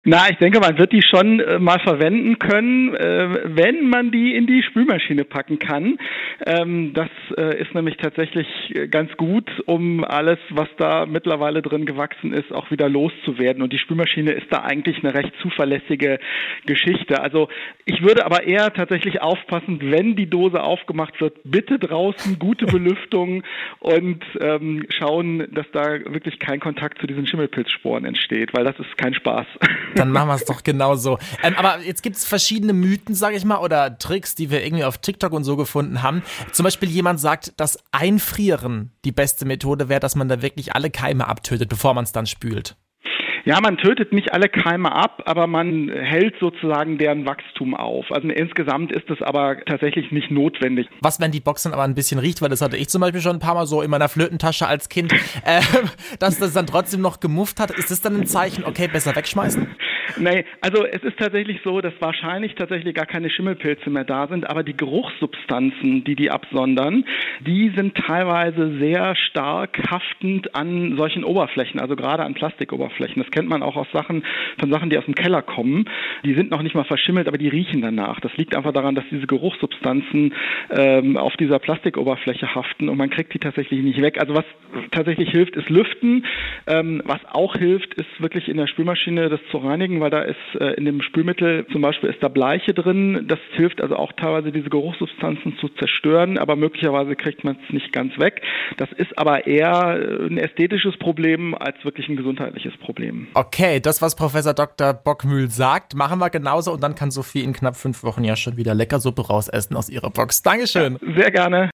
Na, ich denke, man wird die schon mal verwenden können, wenn man die in die Spülmaschine packen kann. Das ist nämlich tatsächlich ganz gut, um alles, was da mittlerweile drin gewachsen ist, auch wieder loszuwerden. Und die Spülmaschine ist da eigentlich eine recht zuverlässige Geschichte. Also ich würde aber eher tatsächlich aufpassen, wenn die Dose aufgemacht wird, bitte draußen gute Belüftung und schauen, dass da wirklich kein Kontakt zu diesen Schimmelpilzsporen entsteht, weil das ist kein Spaß. Dann machen wir es doch genauso. Aber jetzt gibt es verschiedene Mythen, sage ich mal, oder Tricks, die wir irgendwie auf TikTok und so gefunden haben. Zum Beispiel jemand sagt, dass Einfrieren die beste Methode wäre, dass man da wirklich alle Keime abtötet, bevor man es dann spült. Ja, man tötet nicht alle Keime ab, aber man hält sozusagen deren Wachstum auf. Also insgesamt ist es aber tatsächlich nicht notwendig. Was, wenn die Box dann aber ein bisschen riecht, weil das hatte ich zum Beispiel schon ein paar Mal so in meiner Flötentasche als Kind, dass das dann trotzdem noch gemufft hat. Ist das dann ein Zeichen, okay, besser wegschmeißen? Nee, also es ist tatsächlich so, dass wahrscheinlich tatsächlich gar keine Schimmelpilze mehr da sind, aber die Geruchssubstanzen, die absondern, die sind teilweise sehr stark haftend an solchen Oberflächen, also gerade an Plastikoberflächen. Das kennt man auch von Sachen, die aus dem Keller kommen. Die sind noch nicht mal verschimmelt, aber die riechen danach. Das liegt einfach daran, dass diese Geruchssubstanzen auf dieser Plastikoberfläche haften und man kriegt die tatsächlich nicht weg. Also was tatsächlich hilft, ist Lüften. Was auch hilft, ist wirklich in der Spülmaschine das zu reinigen, weil da ist in dem Spülmittel zum Beispiel ist da Bleiche drin. Das hilft also auch teilweise diese Geruchssubstanzen zu zerstören, aber möglicherweise kriegt man es nicht ganz weg. Das ist aber eher ein ästhetisches Problem als wirklich ein gesundheitliches Problem. Okay, das, was Professor Dr. Bockmühl sagt, machen wir genauso und dann kann Sophie in knapp 5 Wochen ja schon wieder lecker Suppe rausessen aus ihrer Box. Dankeschön. Ja, sehr gerne.